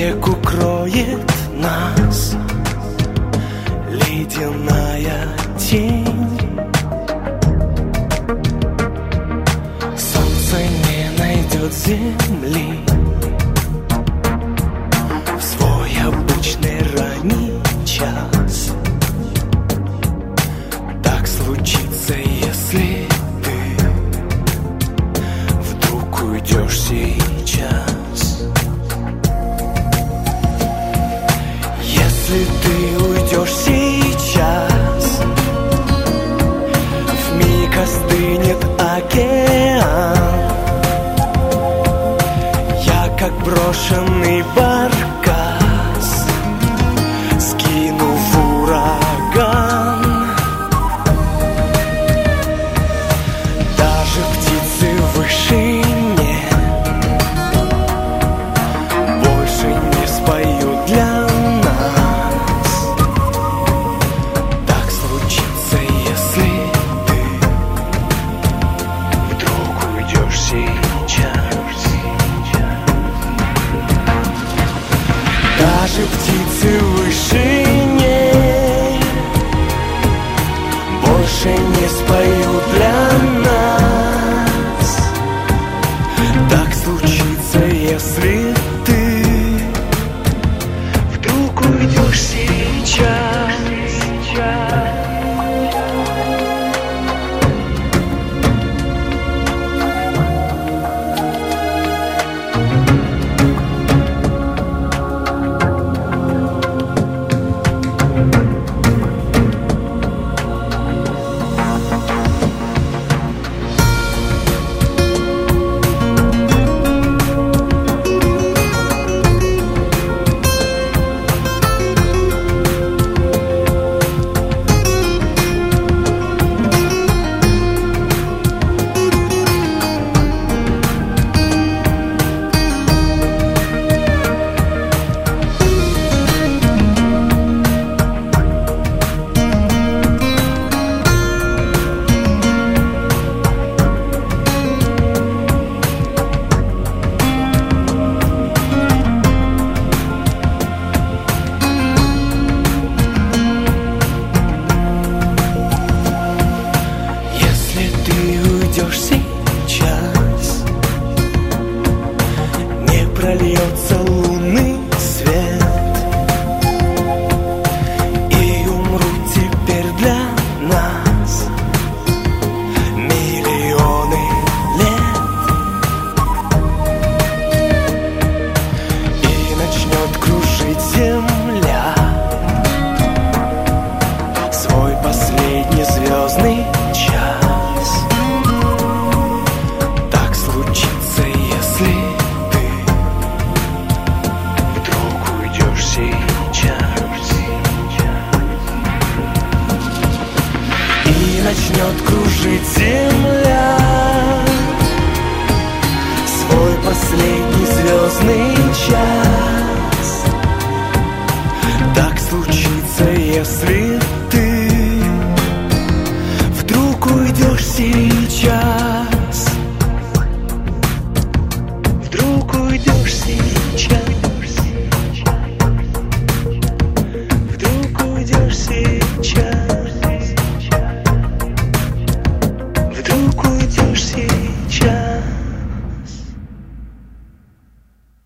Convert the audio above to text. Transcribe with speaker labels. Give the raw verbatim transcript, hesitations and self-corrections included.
Speaker 1: навек укроет нас ледяная тень. Солнце не найдет земли в свой обычный ранний час. Так случится, если ты вдруг уйдешь сейчас. Если ты уйдешь сейчас, вмиг остынет океан. Я как брошенный баркас скину в ураган. Даже птицы в вышине больше не споют для нас. Так случится, если ты вдруг уйдешь сейчас. Даже птицы в вышине больше не споют для нас. Так случится, если ты вдруг уйдешь сейчас. Сейчас не прольется лунный свет, и умрут теперь для нас миллионы лет. И начнет кружить земля свой последний звездный час. Начнет кружить земля свой последний звездный час. Так случится, если ты вдруг уйдешь сейчас.